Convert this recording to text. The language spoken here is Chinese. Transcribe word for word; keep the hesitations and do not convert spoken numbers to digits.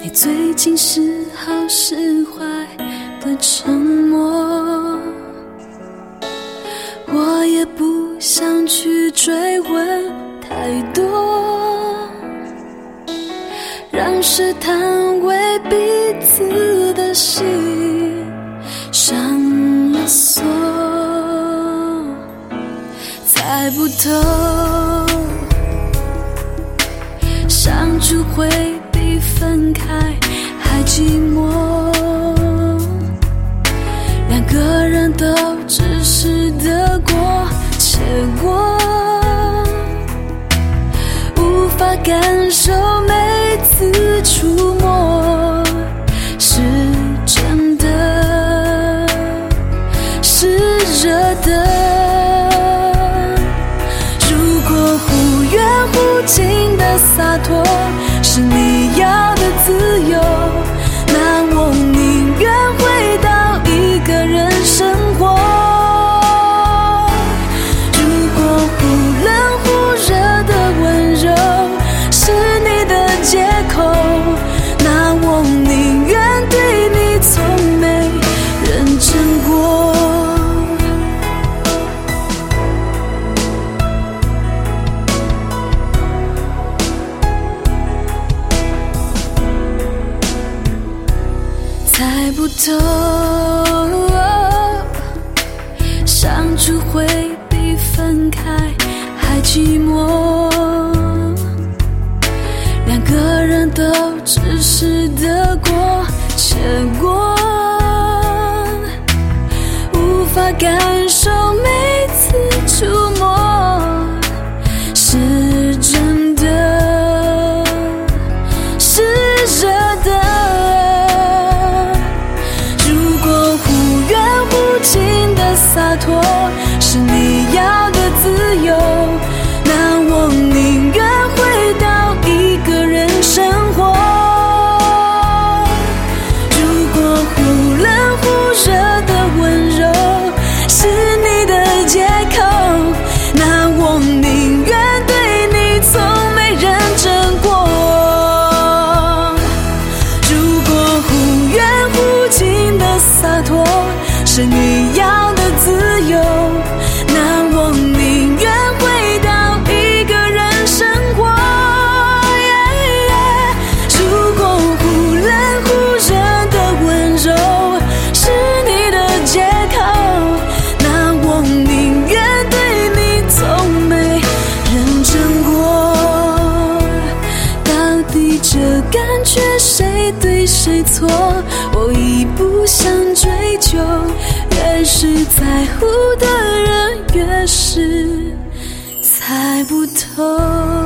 你最近是好是坏的沉默，我也不想去追问太多，让试探为彼此的心上了锁，猜不透相处会比分开还寂寞，两个人都只是得过且过，无法感受每次触摸是真的是热的，如果忽远忽近的洒脱是你要的自由，那我宁愿回到一个人生活，如果忽冷忽热的温柔是你的借口，那我宁愿对你从没认真过。猜不透相处会比分开还寂寞，两个人都只是得过且过，无法感受每次触摸是真的是热的，洒脱是你要的自由，那我宁愿回到一个人生活，如果忽冷忽热的温柔是你的借口，那我宁愿对你从没认真过，如果忽远忽近的洒脱是你要的自由，那我宁愿回到一个人生活， yeah, yeah, 如果忽冷忽热的温柔是你的借口，那我宁愿对你从没认真过，到底这感觉谁对谁错，我已不想追究，越是在乎的人越是猜不透。